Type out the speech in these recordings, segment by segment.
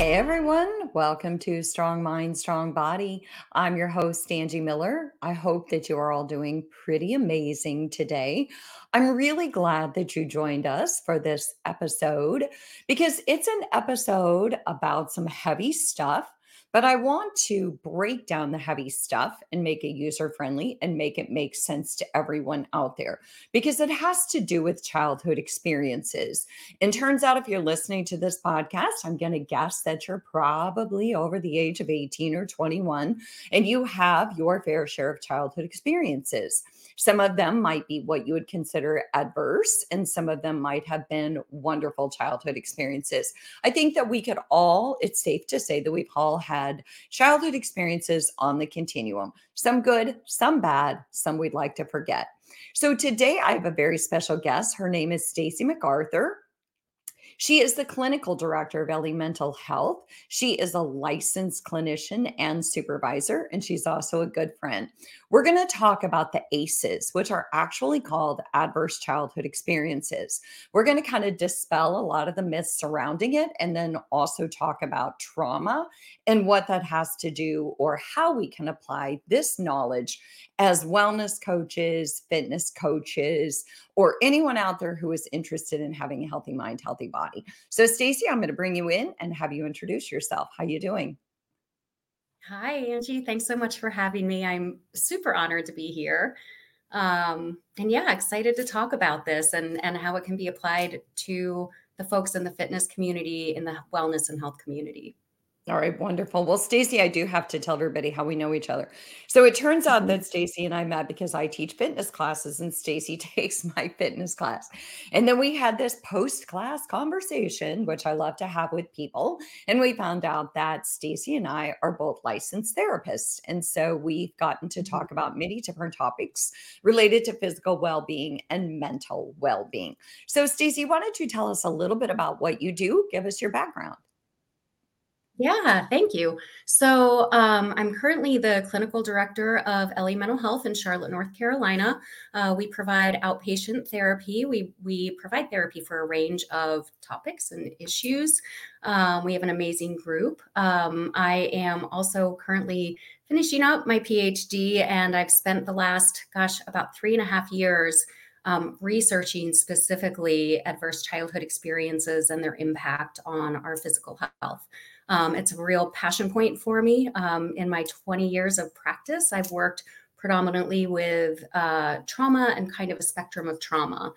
Hey everyone, welcome to Strong Mind, Strong Body. I'm your host, Angie Miller. I hope that you are all doing pretty amazing today. I'm really glad that you joined us for this episode because it's an episode about some heavy stuff, but I want to break down the heavy stuff and make it user friendly and make it make sense to everyone out there because it has to do with childhood experiences. And turns out, if you're listening to this podcast, I'm going to guess that you're probably over the age of 18 or 21 and you have your fair share of childhood experiences. Some of them might be what you would consider adverse, and some of them might have been wonderful childhood experiences. I think that we could all, it's safe to say that we've all had childhood experiences on the continuum, some good, some bad, some we'd like to forget. So today I have a very special guest. Her name is Stacey MacArthur. She is the clinical director of Ellie Mental Health. She is a licensed clinician and supervisor, and she's also a good friend. We're going to talk about the ACEs, which are actually called adverse childhood experiences. We're going to kind of dispel a lot of the myths surrounding it and then also talk about trauma and what that has to do or how we can apply this knowledge as wellness coaches, fitness coaches, or anyone out there who is interested in having a healthy mind, healthy body. So Stacey, I'm going to bring you in and have you introduce yourself. How you doing? Hi, Angie. Thanks so much for having me. I'm super honored to be here. And yeah, excited to talk about this and how it can be applied to the folks in the fitness community, in the wellness and health community. All right, wonderful. Well, Stacey, I do have to tell everybody how we know each other. So it turns out Mhm. that Stacey and I met because I teach fitness classes and Stacey takes my fitness class. And then we had this post-class conversation, which I love to have with people, and we found out that Stacey and I are both licensed therapists. And so we've gotten to Mhm. talk about many different topics related to physical well-being and mental well-being. So Stacey, why don't you tell us a little bit about what you do? Give us your background. Yeah, thank you. I'm currently the clinical director of Ellie Mental Health in Charlotte, North Carolina. We provide outpatient therapy. We provide therapy for a range of topics and issues. We have an amazing group. I am also currently finishing up my PhD, and I've spent the last, about 3.5 years researching specifically adverse childhood experiences and their impact on our physical health. It's a real passion point for me. In my 20 years of practice, I've worked predominantly with trauma and kind of a spectrum of trauma.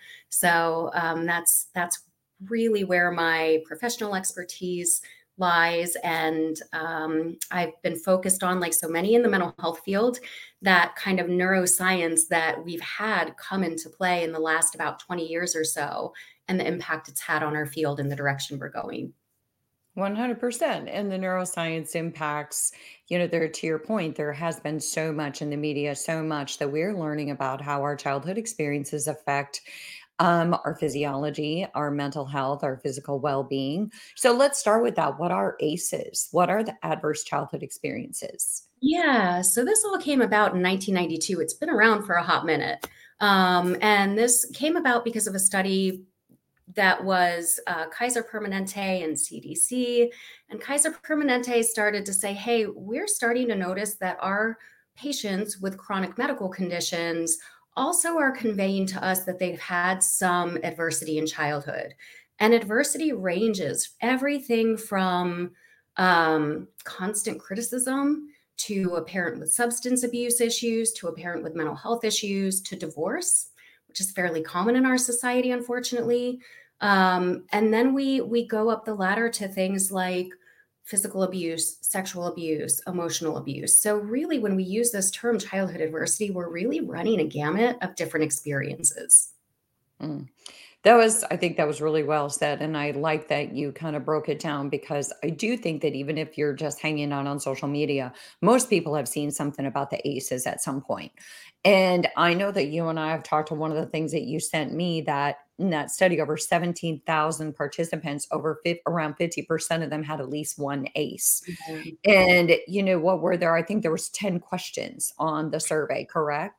That's really where my professional expertise lies. And I've been focused on, like so many in the mental health field, that kind of neuroscience that we've had come into play in the last about 20 years or so, and the impact it's had on our field and the direction we're going. 100%. And the neuroscience impacts, there to your point, there has been so much in the media, so much that we're learning about how our childhood experiences affect our physiology, our mental health, our physical well being. So let's start with that. What are ACEs? What are the adverse childhood experiences? Yeah, so this all came about in 1992. It's been around for a hot minute. And this came about because of a study that was Kaiser Permanente and CDC. And Kaiser Permanente started to say, hey, we're starting to notice that our patients with chronic medical conditions also are conveying to us that they've had some adversity in childhood. And adversity ranges everything from constant criticism to a parent with substance abuse issues, to a parent with mental health issues, to divorce, which is fairly common in our society, unfortunately. And then we go up the ladder to things like physical abuse, sexual abuse, emotional abuse. So really, when we use this term childhood adversity, we're really running a gamut of different experiences. Mm. I think that was really well said. And I like that you kind of broke it down because I do think that even if you're just hanging out on social media, most people have seen something about the ACEs at some point. And I know that you and I have talked to one of the things that you sent me that in that study, over 17,000 participants, around 50% of them had at least one ACE. Yeah. And what were there? I think there was 10 questions on the survey, correct?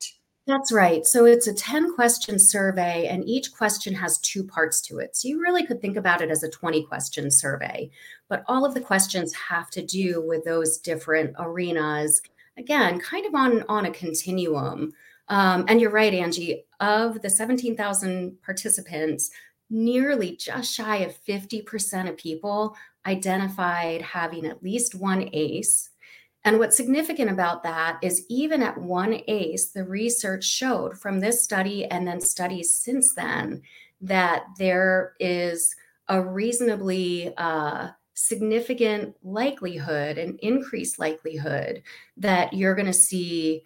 That's right. So it's a 10-question survey, and each question has two parts to it. So you really could think about it as a 20-question survey. But all of the questions have to do with those different arenas, again, kind of on a continuum. And you're right, Angie, of the 17,000 participants, nearly just shy of 50% of people identified having at least one ACE. And what's significant about that is even at one ACE, the research showed from this study and then studies since then that there is a reasonably significant likelihood, an increased likelihood that you're going to see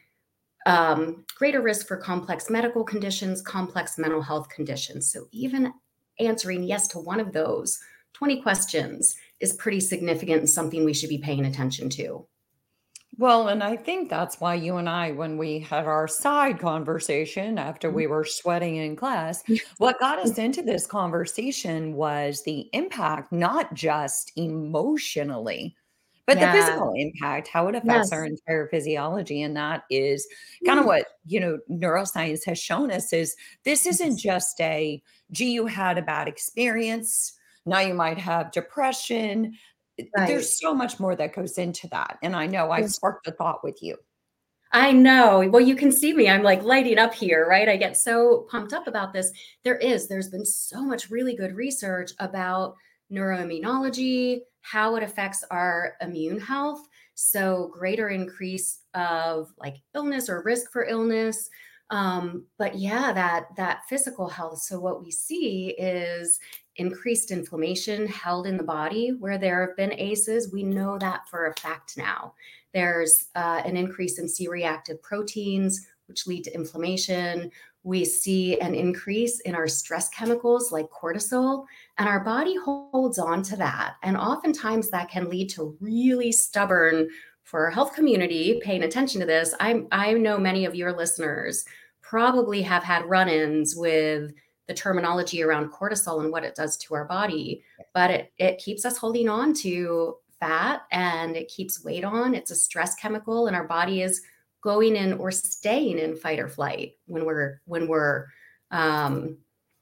greater risk for complex medical conditions, complex mental health conditions. So even answering yes to one of those 20 questions is pretty significant and something we should be paying attention to. Well, and I think that's why you and I, when we had our side conversation after we were sweating in class, what got us into this conversation was the impact, not just emotionally, but the Yeah. physical impact, how it affects our Yes. entire physiology. And that is kind of Mm. what, neuroscience has shown us is this isn't Yes. just a, gee, you had a bad experience. Now you might have depression. Right. There's so much more that goes into that, and I know I There's sparked the thought with you. I know. Well, you can see me. I'm like lighting up here, right? I get so pumped up about this. There's been so much really good research about neuroimmunology, how it affects our immune health. So, greater increase of like illness or risk for illness. But yeah, that physical health. So, what we see is increased inflammation held in the body where there have been ACEs. We know that for a fact now. There's an increase in C reactive proteins, which lead to inflammation. We see an increase in our stress chemicals like cortisol, and our body holds on to that. And oftentimes that can lead to really stubborn, for our health community, paying attention to this. I know many of your listeners probably have had run ins with the terminology around cortisol and what it does to our body, but it keeps us holding on to fat and it keeps weight on. It's a stress chemical, and our body is going in or staying in fight or flight when we're um,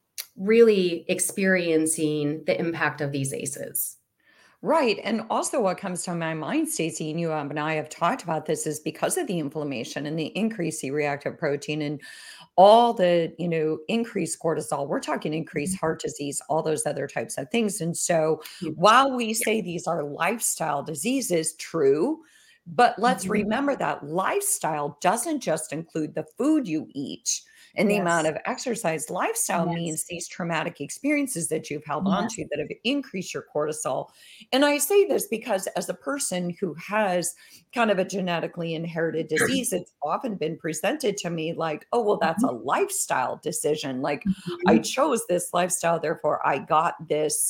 really experiencing the impact of these ACEs. Right, and also what comes to my mind, Stacey, and you and I have talked about this, is because of the inflammation and the increased C-reactive protein and all the, increased cortisol, we're talking increased heart disease, all those other types of things, and so, Huge. while we say these are lifestyle diseases, true, but let's Mhm. remember that lifestyle doesn't just include the food you eat and the amount Yes. of exercise. Lifestyle Yes. means these traumatic experiences that you've held on Yes. to that have increased your cortisol, and I say this because as a person who has kind of a genetically inherited disease, it's often been presented to me like, "Oh, well, that's Mhm. a lifestyle decision. Like, I Mhm. chose this lifestyle, therefore I got this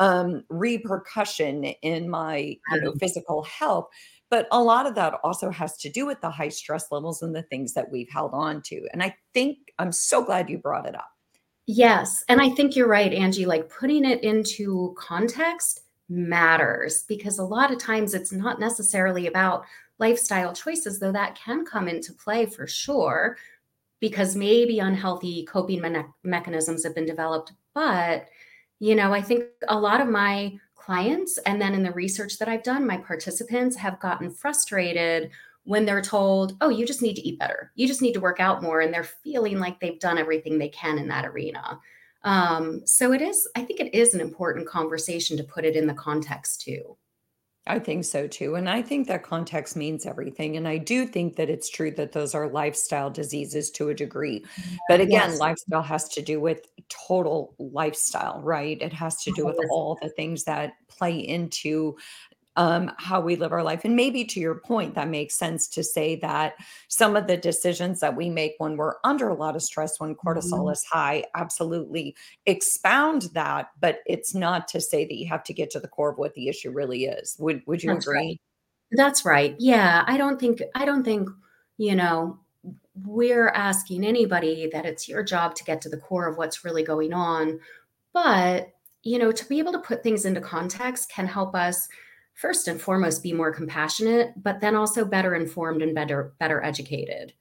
repercussion in my, physical health." But a lot of that also has to do with the high stress levels and the things that we've held on to. And I think I'm so glad you brought it up. Yes, and I think you're right, Angie, like, putting it into context matters because a lot of times it's not necessarily about lifestyle choices, though that can come into play for sure, because maybe unhealthy coping mechanisms have been developed. But, I think a lot of my clients, and then in the research that I've done, my participants have gotten frustrated when they're told, oh, you just need to eat better. You just need to work out more. And they're feeling like they've done everything they can in that arena. So I think it is an important conversation to put it in the context too. I think so too. And I think that context means everything. And I do think that it's true that those are lifestyle diseases to a degree. But again, Yes. lifestyle has to do with total lifestyle, right? It has to do with all the things that play into how we live our life. And maybe to your point, that makes sense to say that some of the decisions that we make when we're under a lot of stress, when cortisol Mhm. is high, absolutely expound that. But it's not to say that you have to get to the core of what the issue really is. Would you That's right. agree? That's right. Yeah, I don't think, you know, we're asking anybody that it's your job to get to the core of what's really going on, but, to be able to put things into context can help us first and foremost be more compassionate, but then also better informed and better educated.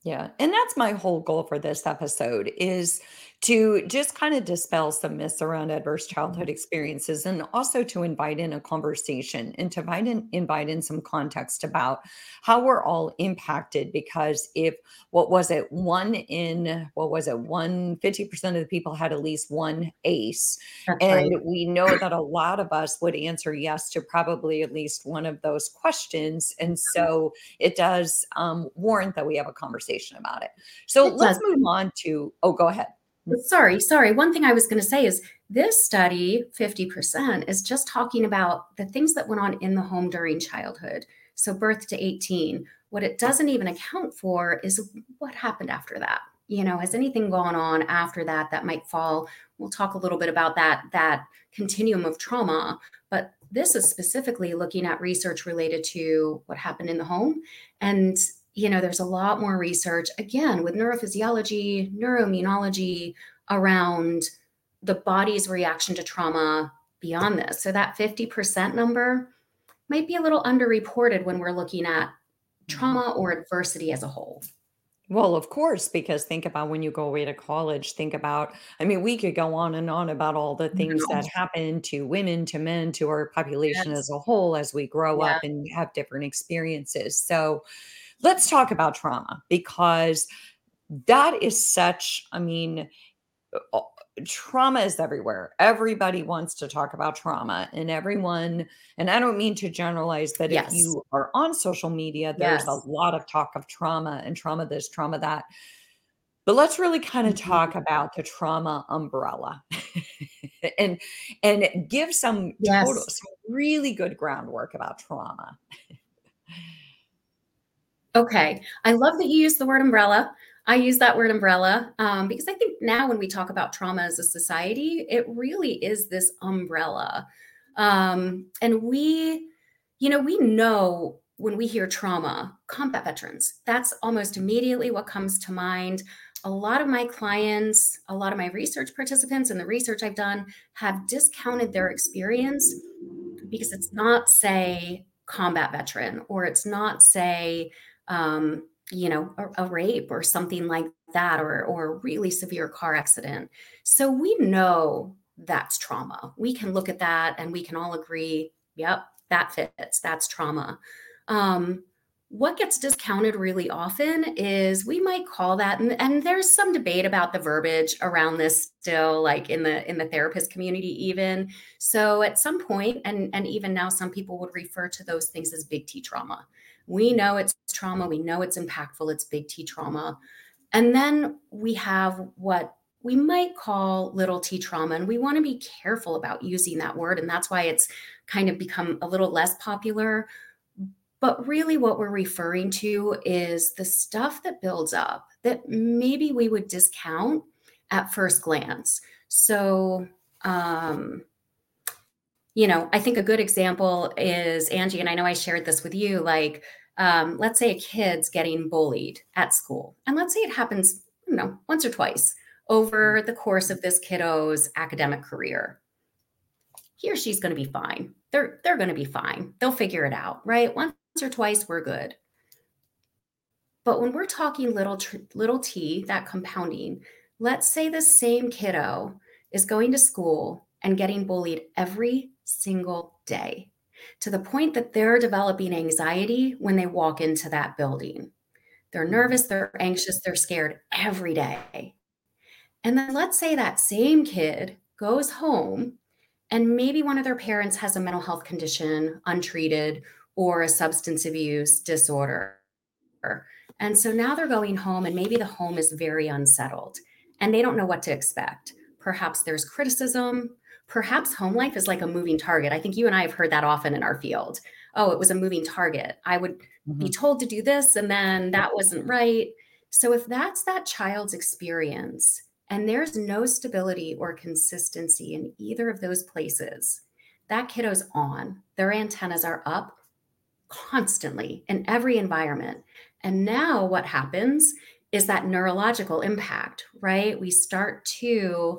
Yeah, and that's my whole goal for this episode is to just kind of dispel some myths around adverse childhood experiences and also to invite in a conversation and to invite in some context about how we're all impacted because if what was it one in what was it 150% of the people had at least one ACE, That's and right. we know that a lot of us would answer yes to probably at least one of those questions, and so it does warrant that we have a conversation about it. So It let's does. move on to, oh, go ahead. Sorry. One thing I was going to say is this study, 50%, is just talking about the things that went on in the home during childhood. So birth to 18. What it doesn't even account for is what happened after that. Has anything gone on after that that might fall? We'll talk a little bit about that continuum of trauma, but this is specifically looking at research related to what happened in the home. And there's a lot more research, again, with neurophysiology, neuroimmunology, around the body's reaction to trauma beyond this. So that 50% number might be a little underreported when we're looking at Mhm. trauma or adversity as a whole. Well, of course, because think about when you go away to college, think about, I mean, we could go on and on about all the things Mhm. that happen to women, to men, to our population Yes. as a whole as we grow Yeah. up and have different experiences. So let's talk about trauma because that is such, I mean, uh, trauma is everywhere. Everybody wants to talk about trauma, and everyone, and I don't mean to generalize, but if Yes. you are on social media, there's a Yes. lot of talk of trauma and trauma this, trauma that. But let's really kind of Mhm. talk about the trauma umbrella and give Yes. some really good groundwork about trauma. Okay. I love that you use the word umbrella. I use that word umbrella because I think now when we talk about trauma as a society, it really is this umbrella. And we know when we hear trauma, combat veterans, that's almost immediately what comes to mind. A lot of my clients, a lot of my research participants and the research I've done have discounted their experience because it's not, say, combat veteran, or it's not, say, a rape or something like that, or a really severe car accident. So we know that's trauma. We can look at that and we can all agree, yep, that fits. That's trauma. Um, what gets discounted really often is we might call that, and there's some debate about the verbiage around this still, like in the therapist community even. So at some point, and even now, some people would refer to those things as big T trauma. We know it's trauma. We know it's impactful. It's big T trauma. And then we have what we might call little T trauma. And we want to be careful about using that word. And that's why it's kind of become a little less popular. But really, what we're referring to is the stuff that builds up that maybe we would discount at first glance. So, um, I think a good example is Angie, and I know I shared this with you. Like, let's say a kid's getting bullied at school, and let's say it happens, once or twice over the course of this kiddo's academic career. He or she's going to be fine. They're going to be fine. They'll figure it out, right? Once or twice, we're good. But when we're talking little t, that compounding, let's say the same kiddo is going to school and getting bullied every single day to the point that they're developing anxiety when they walk into that building. They're Mhm. nervous, they're anxious, they're scared every day. And then let's say that same kid goes home and maybe one of their parents has a mental health condition, untreated, or a substance abuse disorder. And so now they're going home, and maybe the home is very unsettled and they don't know what to expect. Perhaps there's criticism. Perhaps home life is like a moving target. I think you and I have heard that often in our field. Oh, it was a moving target. I would be Mhm. told to do this, and then that wasn't right. So, if that's that child's experience, and there's no stability or consistency in either of those places, that kiddo's on. Their antennas are up constantly in every environment. And now what happens is that neurological impact, right? We start to,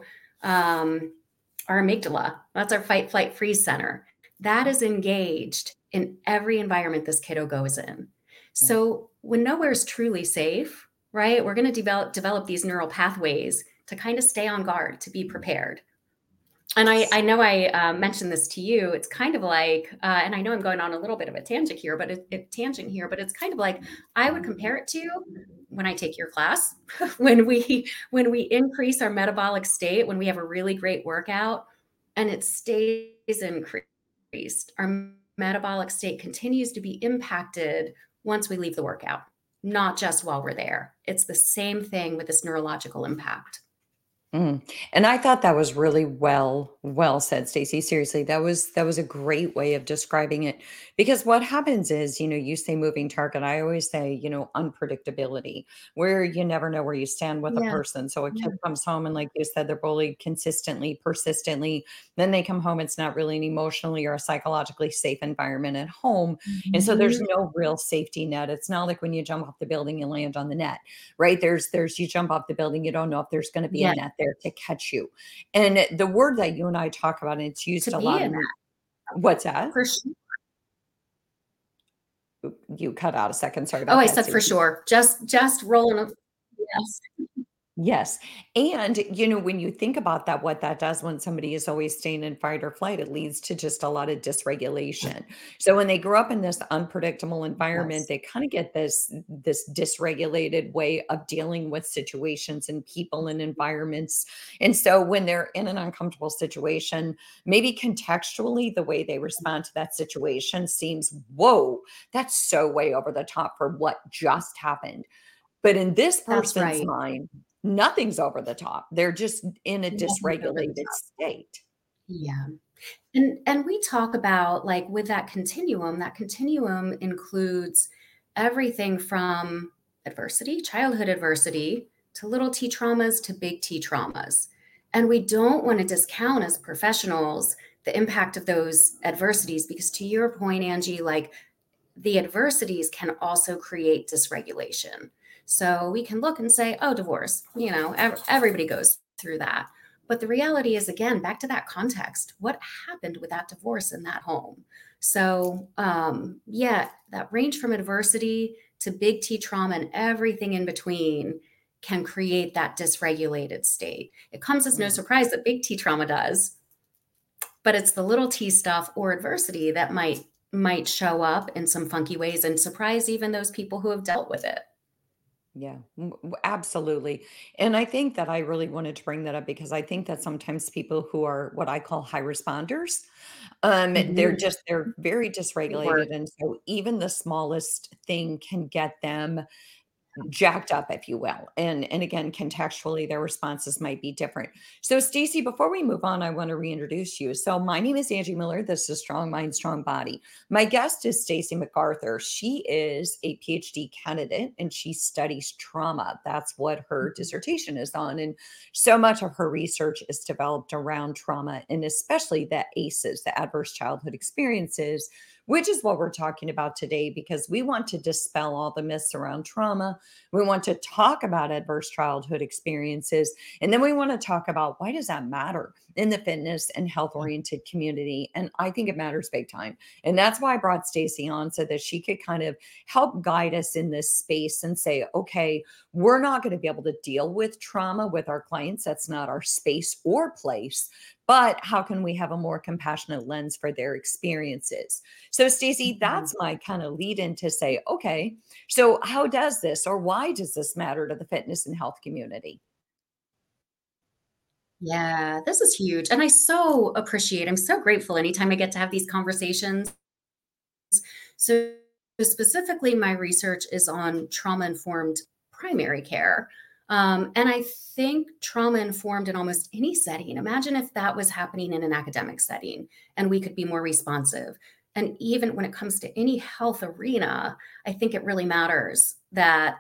our amygdala, that's our fight, flight, freeze center, that is engaged in every environment this kiddo goes in. Yeah. So when nowhere is truly safe, right? We're going to develop these neural pathways to kind of stay on guard, to be prepared. And I know I mentioned this to you. It's kind of like, and I know I'm going on a little bit of a tangent here, but it's kind of like I would compare it to when I take your class, when we increase our metabolic state, when we have a really great workout, and it stays increased. Our metabolic state continues to be impacted once we leave the workout, not just while we're there. It's the same thing with this neurological impact. Mm. And I thought that was really well said, Stacey. Seriously, that was a great way of describing it. Because what happens is, you say moving target. I always say, unpredictability, where you never know where you stand with a Yeah. person. So a Yeah. kid comes home and like you said, they're bullied consistently, persistently. Then they come home, it's not really an emotionally or a psychologically safe environment at home. And so there's Mhm. no real safety net. It's not like when you jump off the building, you land on the net, right? There's you jump off the building, you don't know if there's going to be a Yeah, net there to catch you. And the word that you and I talk about, and it's to used a be lot in in that what's that? for sure. You cut out a second. Sorry Oh, about I that, said for Stacey. sure. Just rolling a yes. Yes. And, when you think about that, what that does when somebody is always staying in fight or flight, it leads to just a lot of dysregulation. So when they grow up in this unpredictable environment, Yes. they kind of get this dysregulated way of dealing with situations and people and environments. And so when they're in an uncomfortable situation, maybe contextually the way they respond to that situation seems, whoa, that's so way over the top for what just happened. But in this That's person's right. mind, nothing's over the top. They're just in a Nothing's over the dysregulated top. state. Yeah. And we talk about, like, with that continuum includes everything from adversity, childhood adversity, to little T traumas to big T traumas. And we don't want to discount as professionals the impact of those adversities because to your point, Angie, like the adversities can also create dysregulation. So we can look and say, oh, divorce, everybody goes through that. But the reality is, again, back to that context, what happened with that divorce in that home? So, yeah, that range from adversity to big T trauma and everything in between can create that dysregulated state. It comes as no Mm. surprise that big T trauma does, but it's the little t stuff or adversity that might show up in some funky ways and surprise even those people who have dealt with it. Yeah, absolutely. And I think that I really wanted to bring that up because I think that sometimes people who are what I call high responders, they're Mhm. just they're very Good word. dysregulated. And so even the smallest thing can get them jacked up, if you will. And again, contextually, their responses might be different. So, Stacey, before we move on, I want to reintroduce you. So, my name is Angie Miller. This is Strong Mind, Strong Body. My guest is Stacey MacArthur. She is a PhD candidate and she studies trauma. That's what her Mhm. dissertation is on. And so much of her research is developed around trauma and especially the ACEs, the adverse childhood experiences, which is what we're talking about today because we want to dispel all the myths around trauma. We want to talk about adverse childhood experiences. And then we want to talk about why does that matter in the fitness and health oriented community? And I think it matters big time. And that's why I brought Stacey on so that she could kind of help guide us in this space and say, okay, we're not going to be able to deal with trauma with our clients. That's not our space or place. But how can we have a more compassionate lens for their experiences? So, Stacey, Mhm. that's my kind of lead in to say, okay, so, how does this or why does this matter to the fitness and health community? Yeah, this is huge. And I'm so grateful anytime I get to have these conversations. So, specifically, my research is on trauma informed primary care. And I think trauma informed in almost any setting. Imagine if that was happening in an academic setting and we could be more responsive. And even when it comes to any health arena, I think it really matters that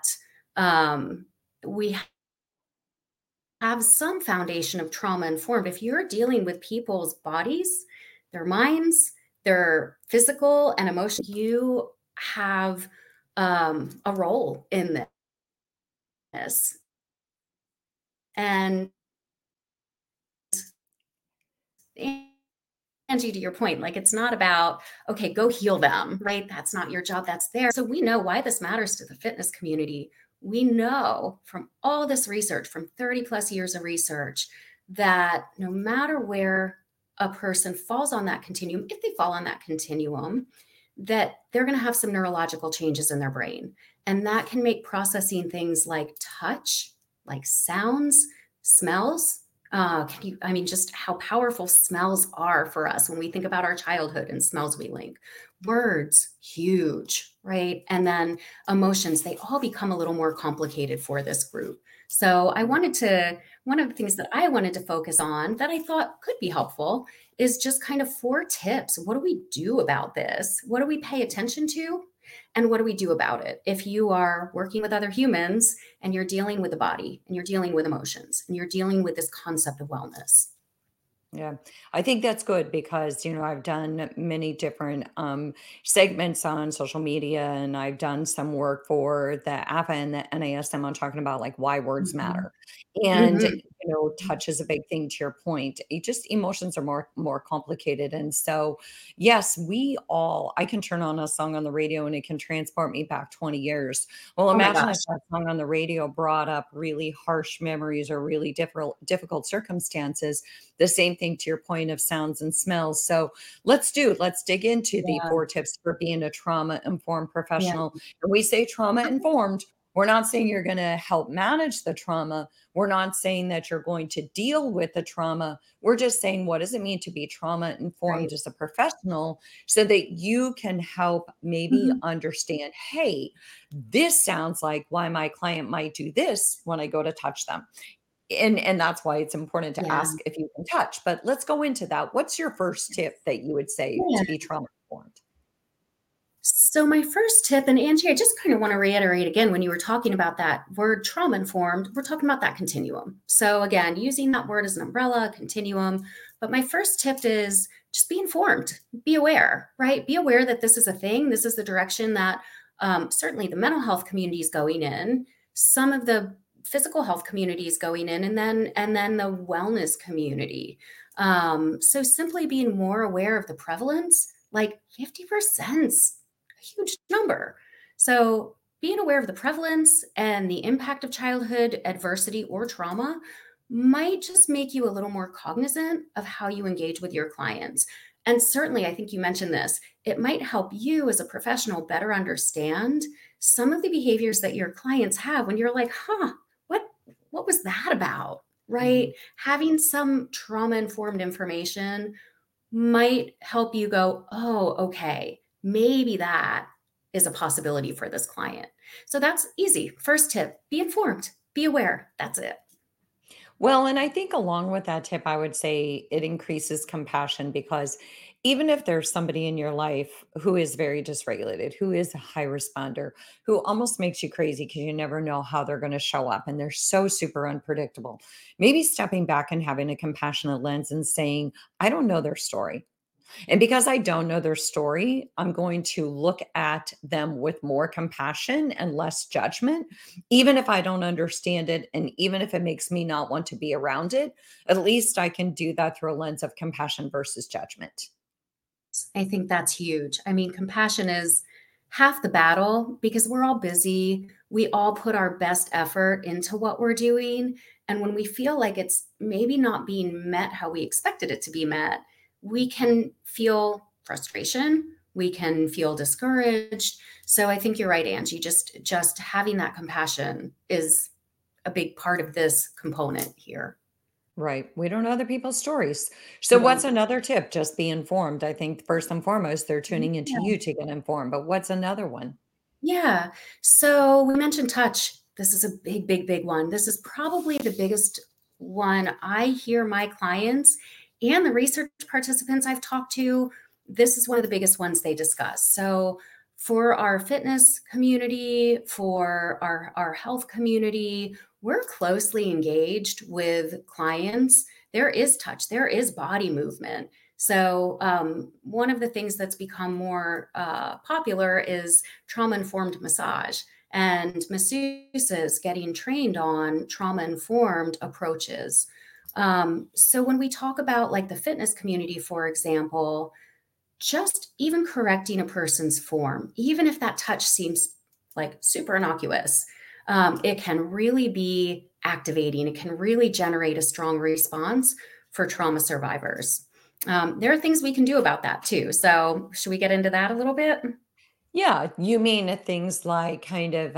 we have some foundation of trauma informed. If you're dealing with people's bodies, their minds, their physical and emotional, you have a role in this. And Angie, to your point, like it's not about, okay, go heal them, right? That's not your job, that's there. So we know why this matters to the fitness community we know from all this research, from 30 plus years of research, that no matter where a person falls on that continuum, if they fall on that continuum, that they're going to have some neurological changes in their brain. And that can make processing things like touch, like sounds, smells. I mean, just how powerful smells are for us when we think about our childhood and smells we link. Words, huge, right? And then emotions, they all become a little more complicated for this group. So one of the things that I wanted to focus on that I thought could be helpful is just kind of 4 tips. What do we do about this? What do we pay attention to? And what do we do about it? If you are working with other humans and you're dealing with the body and you're dealing with emotions and you're dealing with this concept of wellness. Yeah, I think that's good because, I've done many different segments on social media and I've done some work for the APA and the NASM on talking about like why words Mhm. matter. And, Mhm. touch is a big thing to your point. Just emotions are more complicated. And so, yes, I can turn on a song on the radio and it can transport me back 20 years. Well, Oh my imagine if gosh. that song on the radio brought up really harsh memories or really difficult circumstances. The same thing to your point of sounds and smells. So let's dig into the Yeah. 4 tips for being a trauma informed Yeah. professional. And we say trauma informed. We're not saying you're going to help manage the trauma. We're not saying that you're going to deal with the trauma. We're just saying, what does it mean to be trauma Right. informed as a professional so that you can help maybe Mhm. understand, hey, this sounds like why my client might do this when I go to touch them. And that's why it's important to Yeah. ask if you can touch, but let's go into that. What's your first tip that you would say Yeah. to be trauma informed? So my first tip, and Angie, I just kind of want to reiterate again, when you were talking about that word trauma informed, we're talking about that continuum. So again, using that word as an umbrella, continuum. But my first tip is just be informed, be aware, right? Be aware that this is a thing. This is the direction that certainly the mental health community is going in. Some of the physical health community is going in, and then the wellness community. So simply being more aware of the prevalence, like 50% huge number. So, being aware of the prevalence and the impact of childhood adversity or trauma might just make you a little more cognizant of how you engage with your clients. And certainly, I think you mentioned this, it might help you as a professional better understand some of the behaviors that your clients have when you're like, huh, what what was that about? Mhm. Right? Having some trauma informed information might help you go, oh, okay, maybe that is a possibility for this client. So that's easy. First tip, be informed, be aware. That's it. Well, and I think along with that tip, I would say it increases compassion because even if there's somebody in your life who is very dysregulated, who is a high responder, who almost makes you crazy because you never know how they're going to show up and they're so super unpredictable, maybe stepping back and having a compassionate lens and saying, I don't know their story. And because I don't know their story, I'm going to look at them with more compassion and less judgment, even if I don't understand it. And even if it makes me not want to be around it, at least I can do that through a lens of compassion versus judgment. I think that's huge. I mean, compassion is half the battle because we're all busy. We all put our best effort into what we're doing. And when we feel like it's maybe not being met how we expected it to be met, we can feel frustration. We can feel discouraged. So I think you're right, Angie. Just having that compassion is a big part of this component here. Right. We don't know other people's stories. So, We what's don't. another tip? Just be informed. I think first and foremost, they're tuning into Yeah. you to get informed. But what's another one? Yeah. So we mentioned touch. This is a big, big, big one. This is probably the biggest one I hear my clients and the research participants I've talked to. This is one of the biggest ones they discuss. So for our fitness community, for our health community, we're closely engaged with clients. There is touch, there is body movement. So, one of the things that's become more popular is trauma informed massage and masseuses getting trained on trauma informed approaches. So, when we talk about like the fitness community, for example, just even correcting a person's form, even if that touch seems like super innocuous, it can really be activating. It can really generate a strong response for trauma survivors. There are things we can do about that too. So, should we get into that a little bit? Yeah, you mean things like kind of,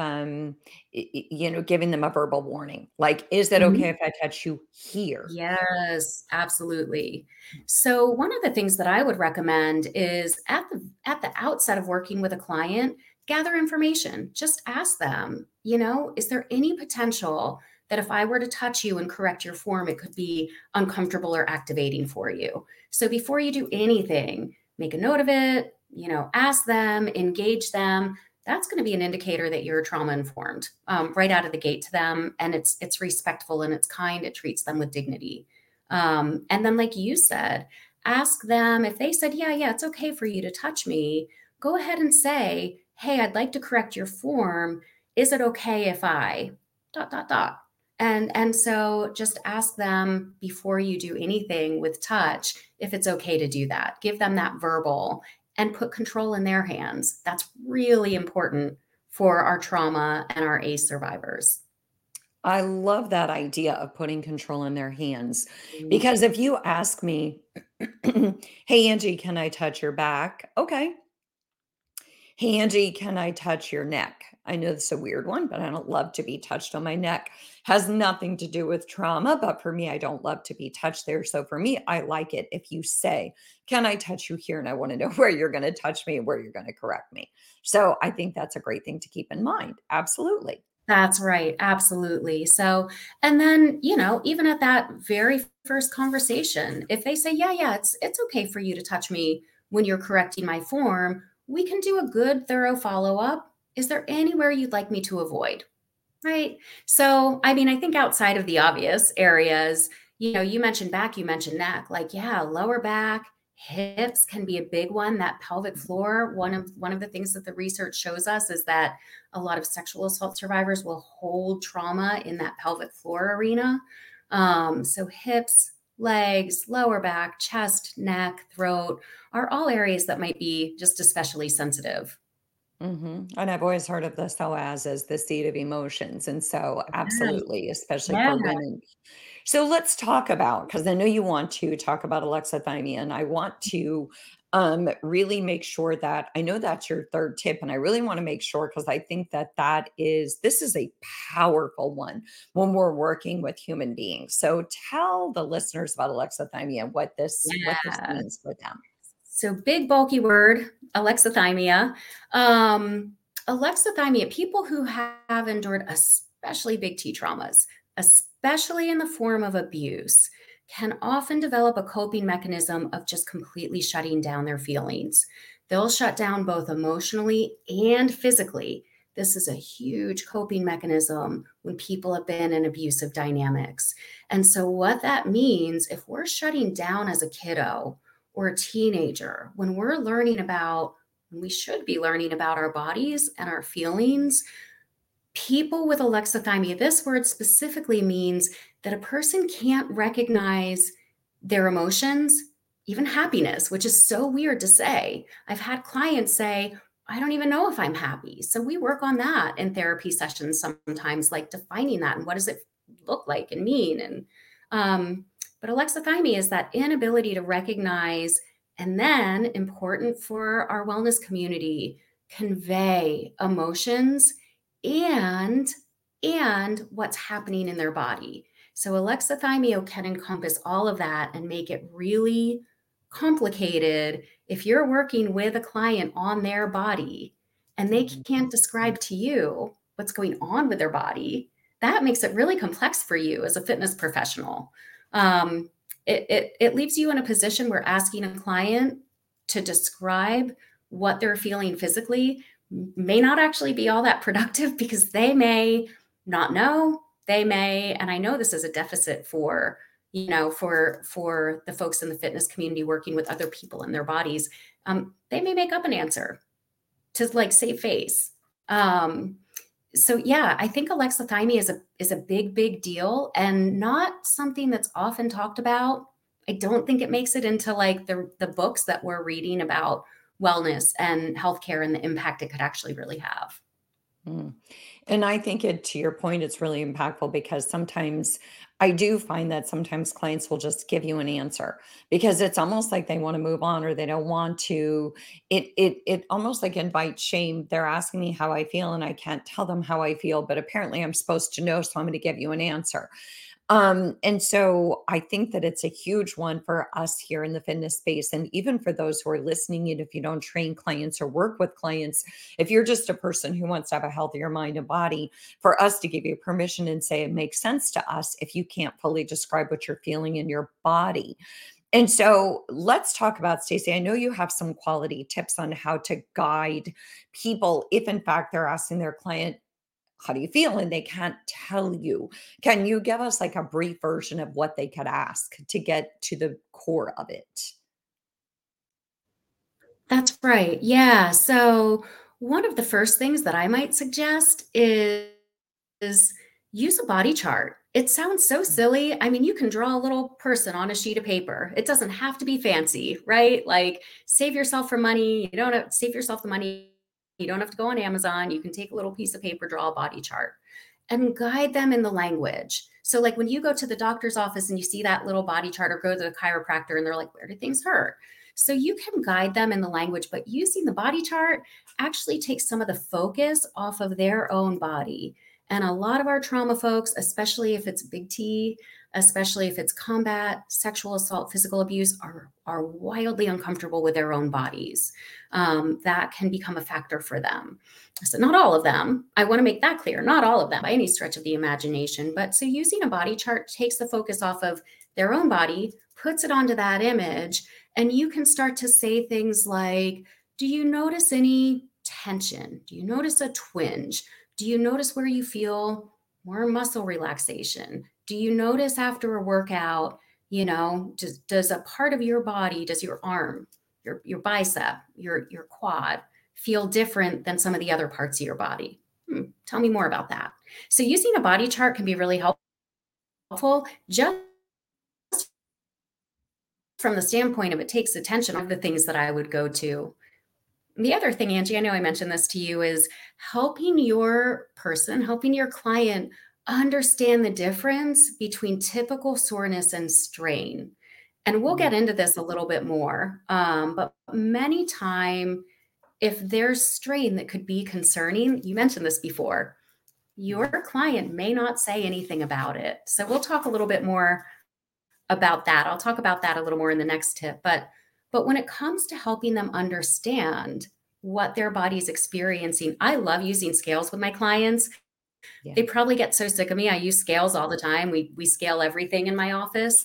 giving them a verbal warning, like, "Is it okay if I touch you here?" Yes, absolutely. So one of the things that I would recommend is at the outset of working with a client, gather information. Just ask them, is there any potential that if I were to touch you and correct your form, it could be uncomfortable or activating for you? So before you do anything, make a note of it, ask them, engage them. That's going to be an indicator that you're trauma informed right out of the gate to them, and it's respectful and it's kind. It treats them with dignity, and then, like you said, ask them if they said, "Yeah, yeah, it's okay for you to touch me." Go ahead and say, "Hey, I'd like to correct your form. Is it okay if I dot dot dot?" And so just ask them before you do anything with touch if it's okay to do that. Give them that verbal and put control in their hands. That's really important for our trauma and our ACE survivors. I love that idea of putting control in their hands, Mm, because if you ask me, "Hey, Angie, can I touch your back?" "Okay." "Hey, Angie, can I touch your neck?" I know this is a weird one, but I don't love to be touched on my neck. Has nothing to do with trauma, but for me, I don't love to be touched there. So for me, I like it if you say, "Can I touch you here?" And I want to know where you're going to touch me and where you're going to correct me. So I think that's a great thing to keep in mind. Absolutely. that's right. Absolutely. So, and then, even at that very first conversation, if they say, "Yeah, yeah, it's okay for you to touch me when you're correcting my form," we can do a good, thorough follow-up. Is there anywhere you'd like me to avoid? Right. So, I mean, I think outside of the obvious areas, you mentioned back, you mentioned neck. Like, yeah, lower back, hips can be a big one. That pelvic floor, one of the things that the research shows us is that a lot of sexual assault survivors will hold trauma in that pelvic floor arena. So hips, legs, lower back, chest, neck, throat are all areas that might be just especially sensitive. And I've always heard of the psoas as the seat of emotions. And so, Yes. absolutely, especially Yeah. for women. So let's talk about, because I know you want to talk about alexithymia, and I want to really make sure that I know that's your third tip, and I really want to make sure because I think that this is a powerful one when we're working with human beings. So tell the listeners about alexithymia, what this Yeah. means for them. So big bulky word, alexithymia. Um, Alexithymia, people who have endured especially big T traumas, especially in the form of abuse, can often develop a coping mechanism of just completely shutting down their feelings. They'll shut down both emotionally and physically. This is a huge coping mechanism when people have been in abusive dynamics. And so, what that means, if we're shutting down as a kiddo, or a teenager, when we should be learning about our bodies and our feelings, people with alexithymia, this word specifically means that a person can't recognize their emotions, even happiness, which is so weird to say. I've had clients say, "I don't even know if I'm happy." So we work on that in therapy sessions sometimes, like defining that and what does it look like and mean. And but alexithymia is that inability to recognize, and then important for our wellness community, convey emotions and what's happening in their body. So alexithymia can encompass all of that and make it really complicated if you're working with a client on their body and they Mhm. can't describe to you what's going on with their body. That makes it really complex for you as a fitness professional. um, it leaves you in a position where asking a client to describe what they're feeling physically may not actually be all that productive because they may not know. They may, and I know this is a deficit for for the folks in the fitness community working with other people in their bodies. They may make up an answer to like save face. um, so yeah, I think alexithymia is a big deal and not something that's often talked about. I don't think it makes it into like the books that we're reading about wellness and healthcare and the impact it could actually really have. Mm. And I think to your point, it's really impactful because sometimes I do find that sometimes clients will just give you an answer because it's almost like they want to move on or they don't want to. It almost like invites shame. They're asking me how I feel and I can't tell them how I feel, but apparently I'm supposed to know, so I'm going to give you an answer. And so I think that it's a huge one for us here in the fitness space. And even for those who are listening, and if you don't train clients or work with clients, if you're just a person who wants to have a healthier mind and body, for us to give you permission and say it makes sense to us if you can't fully describe what you're feeling in your body. And so let's talk about, Stacey. I know you have some quality tips on how to guide people if, in fact, they're asking their client, how do you feel? And they can't tell you. Can you give us like a brief version of what they could ask to get to the core of it? That's right. Yeah. So one of the first things that I might suggest is use a body chart. It sounds so silly. I mean, you can draw a little person on a sheet of paper. It doesn't have to be fancy, right? Like save yourself for money. You don't have save yourself the money. You don't have to go on Amazon. You can take a little piece of paper, draw a body chart, and guide them in the language. So, like when you go to the doctor's office and you see that little body chart, or go to the chiropractor and they're like, where do things hurt? So, you can guide them in the language, but using the body chart actually takes some of the focus off of their own body. And a lot of our trauma folks, especially if it's big T, especially if it's combat, sexual assault, physical abuse, are wildly uncomfortable with their own bodies. That can become a factor for them. So, not all of them. I want to make that clear. Not all of them by any stretch of the imagination. But so, using a body chart takes the focus off of their own body, puts it onto that image, and you can start to say things like, do you notice any tension? Do you notice a twinge? Do you notice where you feel more muscle relaxation? Do you notice after a workout, does a part of your body, does your arm, your bicep, your quad feel different than some of the other parts of your body? Tell me more about that. So using a body chart can be really helpful just from the standpoint of it takes attention of the things that I would go to. The other thing, Angie, I know I mentioned this to you, is helping your client understand the difference between typical soreness and strain. And we'll Mm, get into this a little bit more. But many time, if there's strain that could be concerning, you mentioned this before, your mm, client may not say anything about it. So we'll talk a little bit more about that. I'll talk about that a little more in the next tip. But when it comes to helping them understand what their body's experiencing, I love using scales with my clients. yeah. They probably get so sick of me. I use scales all the time. We scale everything in my office.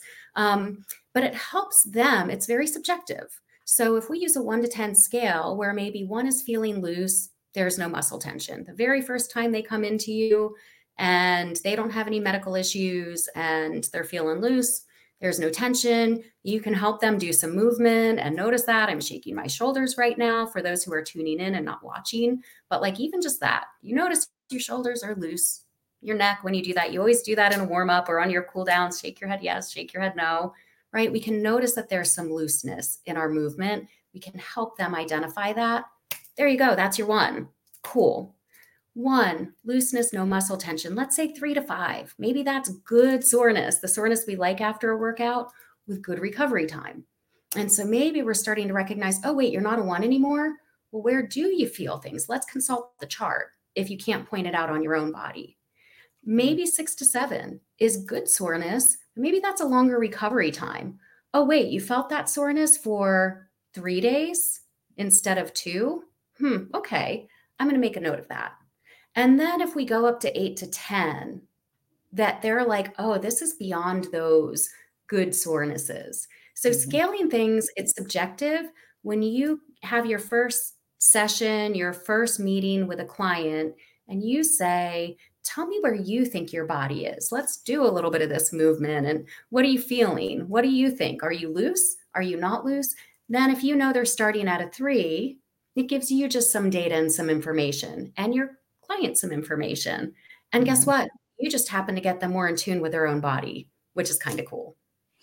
But it helps them. It's very subjective. So if we use a 1 to 10 scale where maybe one is feeling loose, there's no muscle tension. The very first time they come into you and they don't have any medical issues and they're feeling loose, there's no tension. You can help them do some movement and notice that. I'm shaking my shoulders right now for those who are tuning in and not watching. But like even just that, you notice your shoulders are loose, your neck when you do that. You always do that in a warm up or on your cool downs. Shake your head yes, shake your head no, right? We can notice that there's some looseness in our movement. We can help them identify that. There you go. That's your one. Cool. One, looseness, no muscle tension. Let's say 3 to 5. Maybe that's good soreness, the soreness we like after a workout with good recovery time. And so maybe we're starting to recognize, oh, wait, you're not a 1 anymore. Well, where do you feel things? Let's consult the chart if you can't point it out on your own body. Mm, Maybe 6 to 7 is good soreness. Maybe that's a longer recovery time. Oh, wait, you felt that soreness for 3 days instead of two? Okay. I'm going to make a note of that. And then if we go up to 8 to 10, that they're like, oh, this is beyond those good sorenesses. So mhm. scaling things, it's subjective. When you have your first session, your first meeting with a client, and you say, tell me where you think your body is. Let's do a little bit of this movement. And what are you feeling? What do you think? Are you loose? Are you not loose? Then, if you know they're starting at a 3, it gives you just some data and some information, and your client some information. And guess Mhm. what? You just happen to get them more in tune with their own body, which is kind of cool.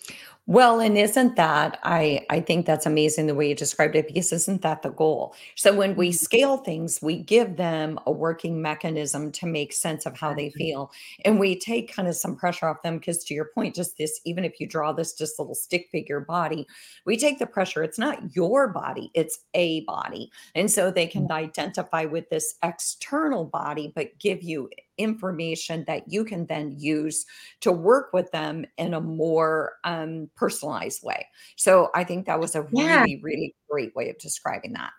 Well, and isn't that I think that's amazing the way you described it because isn't that the goal? So when we Mhm. scale things, we give them a working mechanism to make sense of how they Exactly. feel. And we take kind of some pressure off them because to your point, just this, even if you draw this just little stick figure body, we take the pressure. It's not your body, it's a body. And so they can identify with this external body, but give you information that you can then use to work with them in a more personalized way. So I think that was a Yeah, really, really great way of describing that.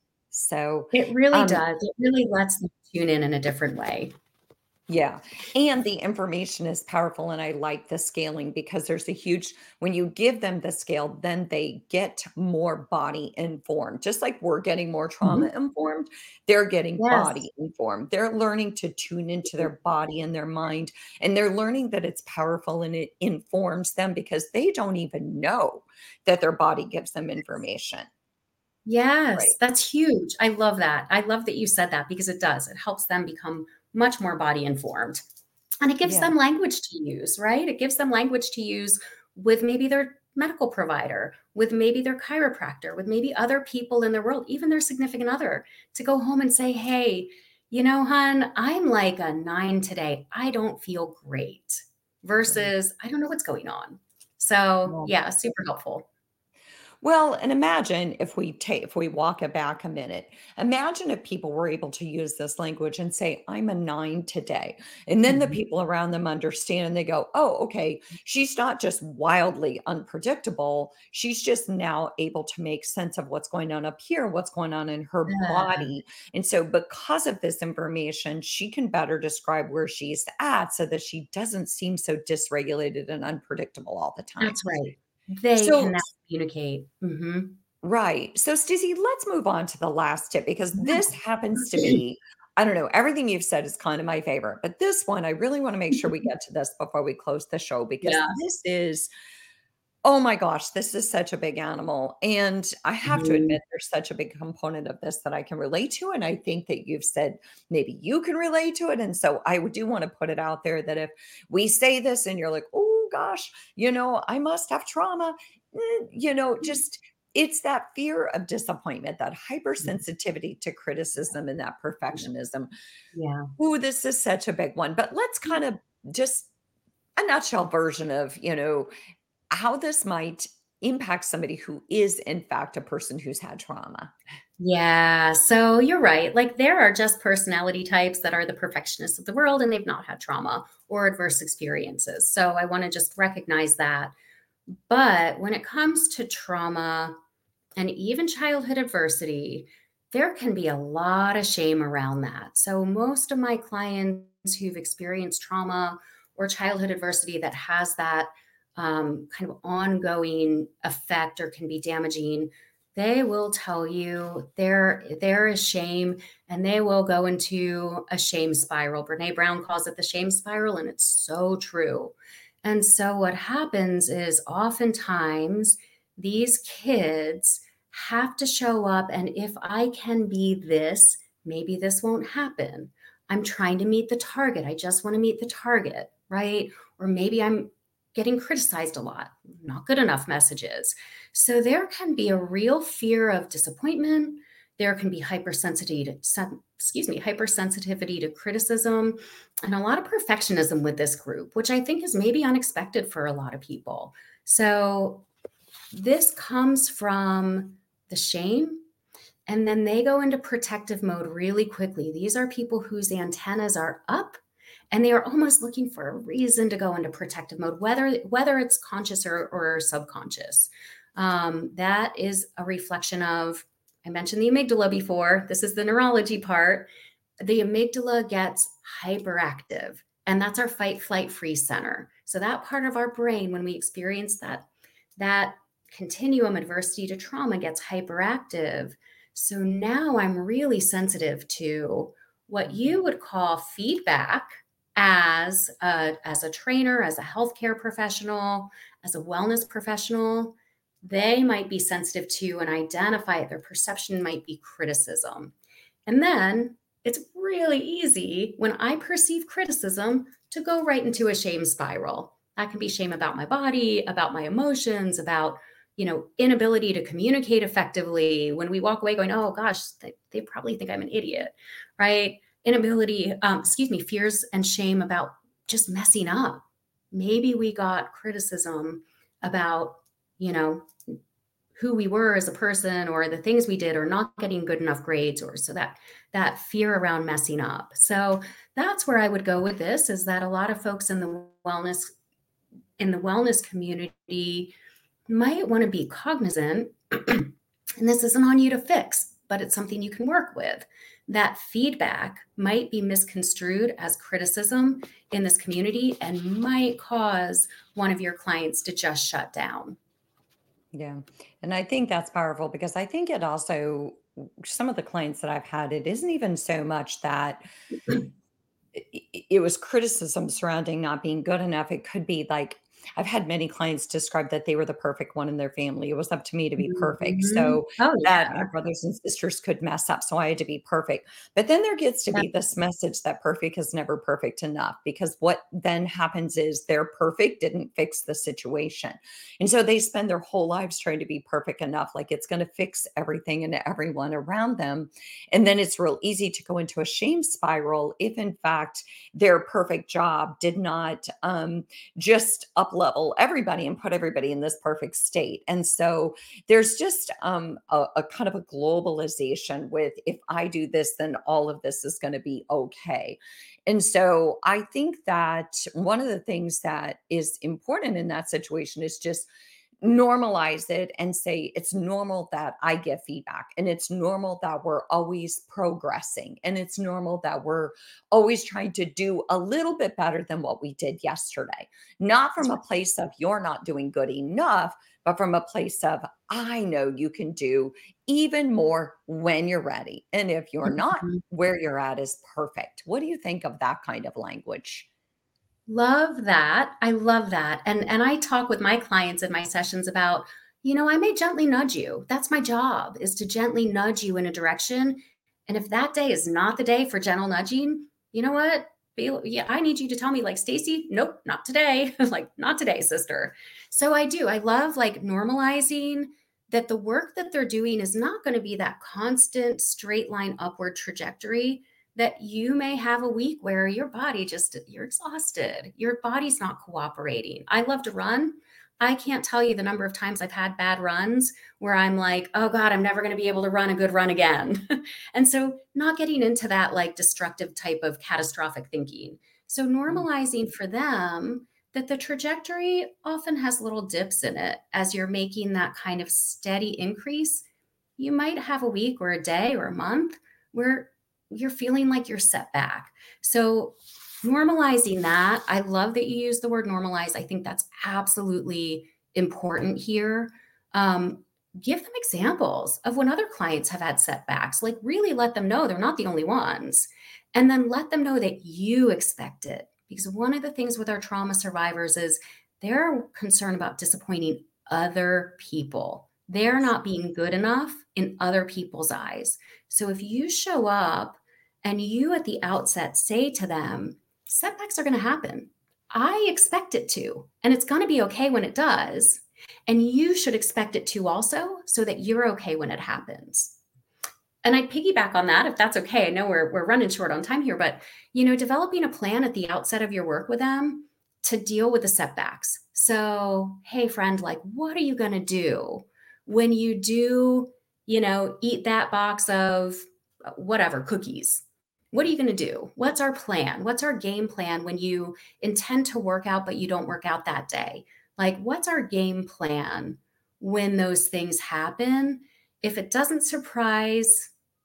So, it really um, does. It really lets them tune in a different way. yeah, and the information is powerful, and I like the scaling because there's a huge when you give them the scale, then they get more body informed. Just like we're getting more trauma Mhm. informed, they're getting Yes. body informed. They're learning to tune into their body and their mind, and they're learning that it's powerful and it informs them because they don't even know that their body gives them information. Yes, Right. that's huge. I love that. I love that you said that because it does. It helps them become much more body informed. And it gives Yeah. them language to use, right? It gives them language to use with maybe their medical provider, with maybe their chiropractor, with maybe other people in their world, even their significant other, to go home and say, hey, you know, hon, I'm like a 9 today. I don't feel great Right. versus I don't know what's going on. So, yeah, super helpful. Well, and imagine if we walk it back a minute. Imagine if people were able to use this language and say, "I'm a 9 today." And then the Mhm. people around them understand and they go, "Oh, okay, she's not just wildly unpredictable. She's just now able to make sense of what's going on up here, what's going on in her Yeah, body." And so because of this information, she can better describe where she's at so that she doesn't seem so dysregulated and unpredictable all the time. that's right. They can So now communicate. Mhm. right. So, Stacey, let's move on to the last tip because this happens to Yeah. be, I don't know, everything you've said is kind of my favorite, but this one, I really want to make sure we get to this before we close the show because Yeah. this is, oh my gosh, this is such a big animal. And I have to Mhm. admit, there's such a big component of this that I can relate to. And I think that you've said maybe you can relate to it. And so I do want to put it out there that if we say this and you're like, oh gosh, I must have trauma, just it's that fear of disappointment, that hypersensitivity to criticism and that Yeah. perfectionism. Yeah. Ooh, this is such a big one. But let's kind of just a nutshell version of, how this might impact somebody who is, in fact, a person who's had trauma. Yeah, so you're right. Like there are just personality types that are the perfectionists of the world and they've not had trauma or adverse experiences. So I want to just recognize that. But when it comes to trauma and even childhood adversity, there can be a lot of shame around that. So most of my clients who've experienced trauma or childhood adversity that has that kind of ongoing effect or can be damaging, they will tell you there is shame and they will go into a shame spiral. Brene Brown calls it the shame spiral, and it's so true. And so what happens is oftentimes these kids have to show up, and if I can be this, maybe this won't happen. I'm trying to meet the target. I just want to meet the target, right? Or maybe I'm getting criticized a lot, not good enough messages. So there can be a real fear of disappointment. There can be hypersensitivity to criticism and a lot of perfectionism with this group, which I think is maybe unexpected for a lot of people. So this comes from the shame, and then they go into protective mode really quickly. These are people whose antennas are up and they are almost looking for a reason to go into protective mode, whether it's conscious or subconscious. That is a reflection of, I mentioned the amygdala before. This is the neurology part. The amygdala gets hyperactive, and that's our fight, flight, freeze center. So that part of our brain, when we experience that continuum adversity to trauma gets hyperactive. So now I'm really sensitive to what Mhm. you would call feedback as a trainer, as a healthcare professional, as a wellness professional. They might be sensitive to and identify it. Their perception might be criticism. And then it's really easy when I perceive criticism to go right into a shame spiral. That can be shame about my body, about my emotions, about, inability to communicate effectively. When we walk away going, oh gosh, they probably think I'm an idiot, right? Inability, fears and shame about just messing up. Maybe we got criticism about, you know, who we were as a person or the things we did or not getting good enough grades, or so that fear around messing up. So that's where I would go with this, is that a lot of folks in the wellness community might want to be cognizant, and this isn't on you to fix, but it's something you can work with. That feedback might be misconstrued as criticism in this community and might cause one of your clients to just shut down. Yeah. And I think that's powerful because I think it also, some of the clients that I've had, it isn't even so much that it was criticism surrounding not being good enough. It could be like, I've had many clients describe that they were the perfect one in their family. It was up to me to be perfect, Mhm. so Oh, that my yeah. brothers and sisters could mess up, so I had to be perfect. But then there gets to Yeah. be this message that perfect is never perfect enough, because what then happens is their perfect didn't fix the situation. And so they spend their whole lives trying to be perfect enough, like it's going to fix everything and everyone around them. And then it's real easy to go into a shame spiral if, in fact, their perfect job did not just up level everybody and put everybody in this perfect state. And so there's just a kind of a globalization with, if I do this, then all of this is going to be okay. And so I think that one of the things that is important in that situation is just normalize it and say it's normal that I get feedback, and it's normal that we're always progressing, and it's normal that we're always trying to do a little bit better than what we did yesterday. Not from That's a place of you're not doing good enough, but from a place of I know you can do even more when you're ready. And if you're not, right. where you're at is perfect. What do you think of that kind of language? Love that. I love that. And I talk with my clients in my sessions about, I may gently nudge you. That's my job, is to gently nudge you in a direction. And if that day is not the day for gentle nudging, you know what? Yeah, I need you to tell me, like, Stacy, nope, not today. Like, not today, sister. So I do. I love, like, normalizing that the work that they're doing is not going to be that constant straight line upward trajectory, that you may have a week where you're exhausted. Your body's not cooperating. I love to run. I can't tell you the number of times I've had bad runs where I'm like, oh God, I'm never going to be able to run a good run again. And so, not getting into that like destructive type of catastrophic thinking. So, Mm, normalizing for them that the trajectory often has little dips in it as you're making that kind of steady increase. You might have a week or a day or a month where you're feeling like you're set back. So, normalizing that, I love that you use the word normalize. I think that's absolutely important here. Um, Give them examples of when other clients have had setbacks. Like, really let them know they're not the only ones. And then let them know that you expect it. Because one of the things with our trauma survivors is they're concerned about disappointing other people. They're not being good enough in other people's eyes. So if you show up and you at the outset say to them, setbacks are going to happen. I expect it to, and it's going to be okay when it does. And you should expect it to also, so that you're okay when it happens. And I piggyback on that, if that's okay. I know we're running short on time here, but developing a plan at the outset of your work with them to deal with the setbacks. So, hey friend, like, what are you going to do when you do, eat that box of whatever cookies? What are you going to do? What's our plan? What's our game plan when you intend to work out but you don't work out that day? Like, what's our game plan when those things happen? If it doesn't surprise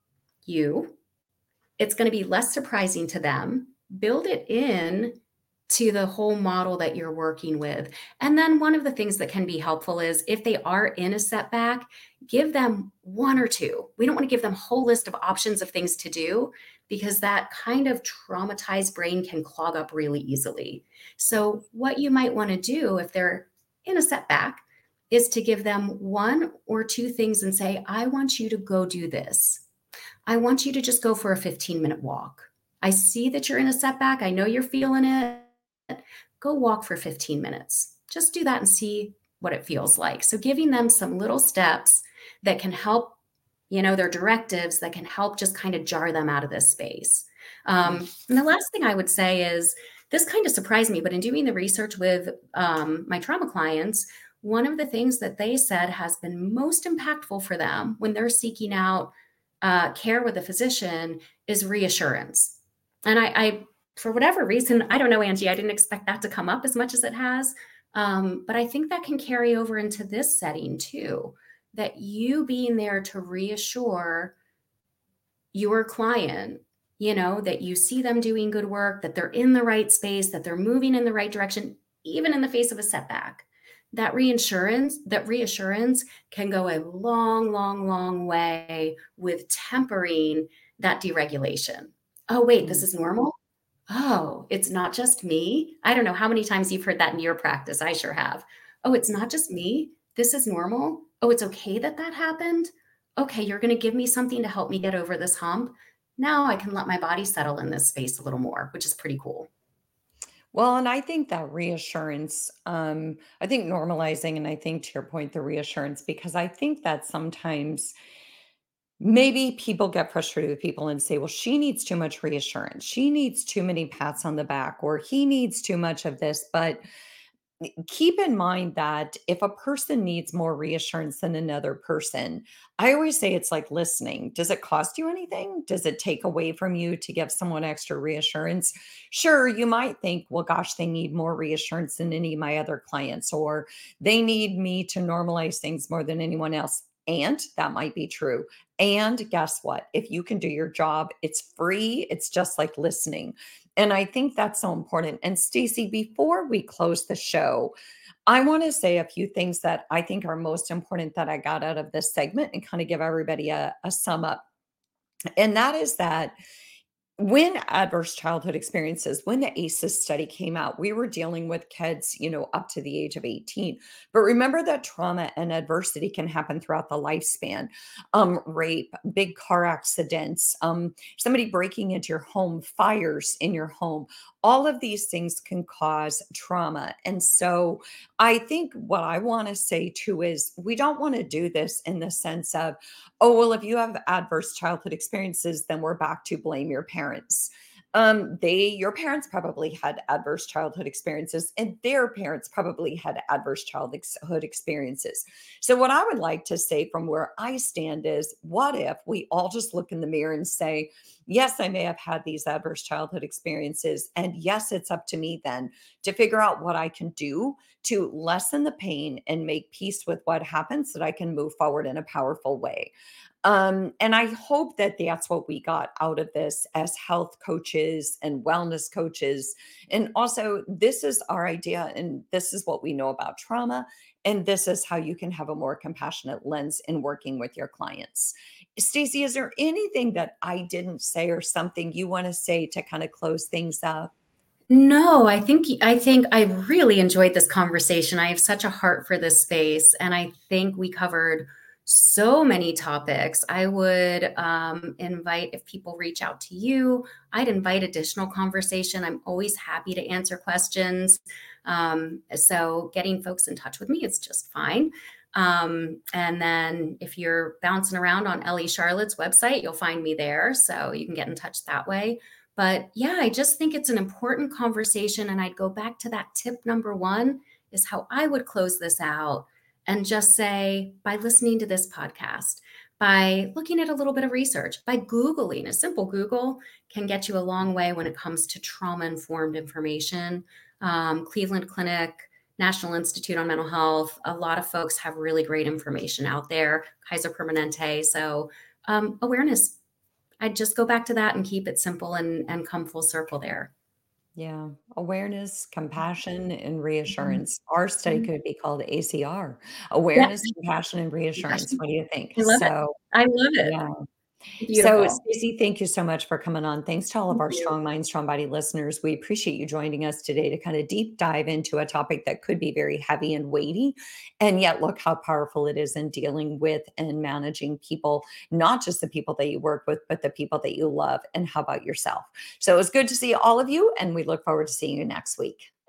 you, it's going to be less surprising to them. Build it in to the whole model that you're working with. And then one of the things that can be helpful is, if they are in a setback, give them one or two. We don't want to give them a whole list of options of things to do, because that kind of traumatized brain can clog up really easily. So what you might want to do if they're in a setback is to give them one or two things and say, I want you to go do this. I want you to just go for a 15-minute walk. I see that you're in a setback. I know you're feeling it. go walk for 15 minutes. Just do that and see what it feels like. So giving them some little steps that can help, their directives that can help just kind of jar them out of this space. And the last thing I would say is this kind of surprised me, but in doing the research with my trauma clients, one of the things that they said has been most impactful for them when they're seeking out care with a physician is reassurance. And for whatever reason, I don't know, Angie, I didn't expect that to come up as much as it has. But I think that can carry over into this setting too, that you being there to reassure your client, that you see them doing good work, that they're in the right space, that they're moving in the right direction, even in the face of a setback. That reassurance can go a long, long, long way with tempering that deregulation. Oh, wait, this Mm. is normal? Oh, it's not just me? I don't know how many times you've heard that in your practice. I sure have. Oh, it's not just me. This is normal. Oh, it's okay that that happened. Okay, you're going to give me something to help me get over this hump. Now I can let my body settle in this space a little more, which is pretty cool. Well, and I think that reassurance, I think normalizing, and I think to your point, the reassurance, because I think that sometimes maybe people get frustrated with people and say, well, she needs too much reassurance. She needs too many pats on the back, or he needs too much of this. But keep in mind that if a person needs more reassurance than another person, I always say it's like listening. Does it cost you anything? Does it take away from you to give someone extra reassurance? Sure, you might think, well, gosh, they need more reassurance than any of my other clients, or they need me to normalize things more than anyone else. And that might be true. And guess what? If you can do your job, it's free. It's just like listening. And I think that's so important. And Stacey, before we close the show, I want to say a few things that I think are most important that I got out of this segment and kind of give everybody a sum up. And that is that when adverse childhood experiences, when the ACEs study came out, we were dealing with kids, up to the age of 18. But remember that trauma and adversity can happen throughout the lifespan. Rape, big car accidents, somebody breaking into your home, fires in your home. All of these things can cause trauma. And so I think what I want to say too is we don't want to do this in the sense of, oh, well, if you have adverse childhood experiences, then we're back to blame your parents. Your parents probably had adverse childhood experiences, and their parents probably had adverse childhood experiences. So, what I would like to say from where I stand is, what if we all just look in the mirror and say, yes, I may have had these adverse childhood experiences, and yes, it's up to me then to figure out what I can do to lessen the pain and make peace with what happens so that I can move forward in a powerful way. And I hope that that's what we got out of this as health coaches and wellness coaches. And also, this is our idea, and this is what we know about trauma. And this is how you can have a more compassionate lens in working with your clients. Stacey, is there anything that I didn't say or something you want to say to kind of close things up? No, I think I really enjoyed this conversation. I have such a heart for this space, and I think we covered so many topics. I would invite if people reach out to you, I'd invite additional conversation. I'm always happy to answer questions. So getting folks in touch with me is just fine. And then if you're bouncing around on Ellie Charlotte's website, you'll find me there. So you can get in touch that way. But yeah, I just think it's an important conversation. And I'd go back to that tip number one is how I would close this out and just say by listening to this podcast, by looking at a little bit of research, by Googling, a simple Google can get you a long way when it comes to trauma informed information. Cleveland Clinic, National Institute on Mental Health, a lot of folks have really great information out there, Kaiser Permanente. So awareness, I'd just go back to that and keep it simple and come full circle there. Yeah, awareness, compassion, and Mhm. reassurance. Our study Mhm. could be called ACR, Yeah, awareness, compassion, and reassurance. compassion. What do you think? I love it. So, I love it. yeah. So, Beautiful. Stacey, thank you so much for coming on. Thanks to all of Thank our you. Strong Mind, Strong Body listeners. We appreciate you joining us today to kind of deep dive into a topic that could be very heavy and weighty. And yet, look how powerful it is in dealing with and managing people, not just the people that you work with, but the people that you love. And how about yourself? So, it was good to see all of you, and we look forward to seeing you next week.